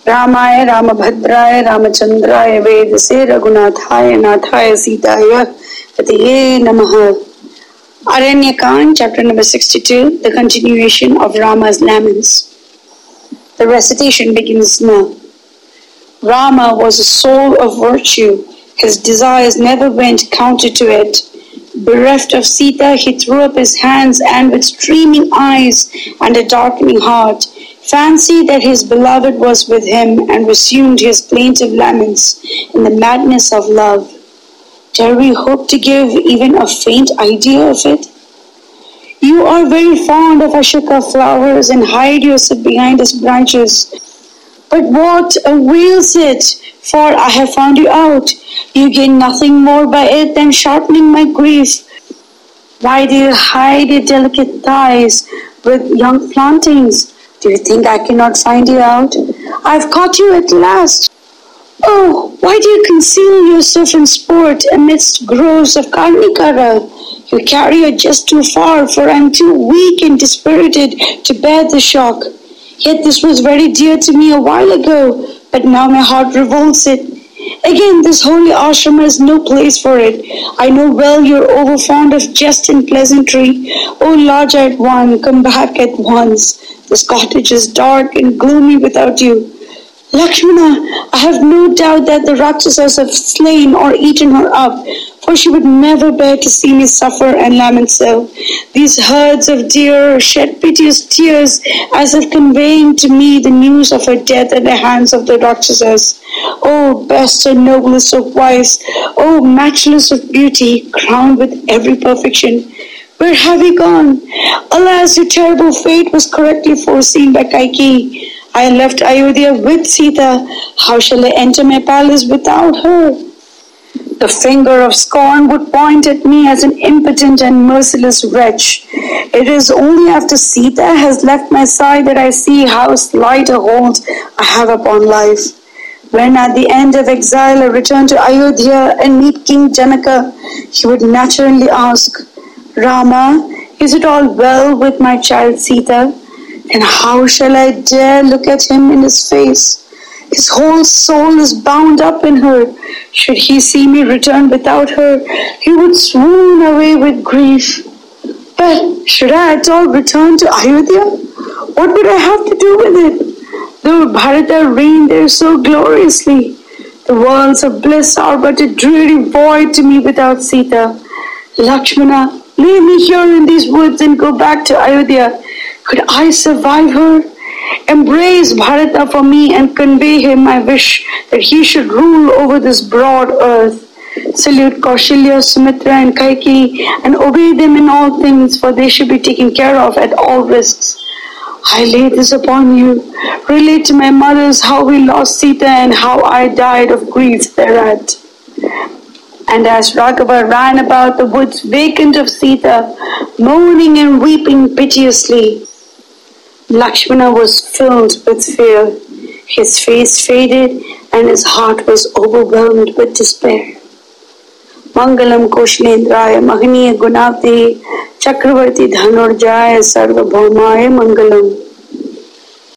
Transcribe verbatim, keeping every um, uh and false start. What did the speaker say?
रामाय रामभद्राय रामचंद्राय वेदसे रघुनाथाय नाथाय सीताय पतये नमः. Aranyakand, chapter number sixty-two, the continuation of Rama's laments. The recitation begins now. Rama was a soul of virtue. His desires never went counter to it. Bereft of Sita, he threw up his hands and with streaming eyes and a darkening heart, fancied that his beloved was with him and resumed his plaintive laments in the madness of love. Dare we hope to give even a faint idea of it? You are very fond of Ashoka flowers and hide yourself behind its branches. But what avails it? For I have found you out. You gain nothing more by it than sharpening my grief. Why do you hide your delicate thighs with young plantings? Do you think I cannot find you out? I've caught you at last. Oh, why do you conceal yourself in sport amidst groves of Karnikara? You carry it just too far, for I am too weak and dispirited to bear the shock. Yet this was very dear to me a while ago, but now my heart revolts it. Again, this holy ashram has no place for it. I know well you're over fond of jest and pleasantry. O large-eyed one, come back at once. This cottage is dark and gloomy without you. Lakshmana, I have no doubt that the Rakshasas have slain or eaten her up, for she would never bear to see me suffer and lament so. These herds of deer shed piteous tears as if conveying to me the news of her death at the hands of the Rakshasas. O best and noblest of wives, O matchless of beauty, crowned with every perfection, where have you gone? Alas, your terrible fate was correctly foreseen by Kaikeyi. I left Ayodhya with Sita. How shall I enter my palace without her? The finger of scorn would point at me as an impotent and merciless wretch. It is only after Sita has left my side that I see how slight a hold I have upon life. When at the end of exile I return to Ayodhya and meet King Janaka, he would naturally ask, Rama, is it all well with my child Sita? And how shall I dare look at him in his face? His whole soul is bound up in her. Should he see me return without her, he would swoon away with grief. But should I at all return to Ayodhya? What would I have to do with it? Though Bharata reigned there so gloriously, the worlds of bliss are but a dreary void to me without Sita. Lakshmana, leave me here in these woods and go back to Ayodhya. Could I survive her? Embrace Bharata for me and convey him my wish that he should rule over this broad earth. Salute Kaushalya, Sumitra and Kaikeyi and obey them in all things, for they should be taken care of at all risks. I lay this upon you. Relate to my mothers how we lost Sita and how I died of grief thereat. And as Raghava ran about the woods vacant of Sita, moaning and weeping piteously, Lakshmana was filled with fear. His face faded and his heart was overwhelmed with despair. Mangalam Koshalendraya Mahaniya Gunavti Chakravarti Dhanurjaya Sarvabhaumaya Mangalam.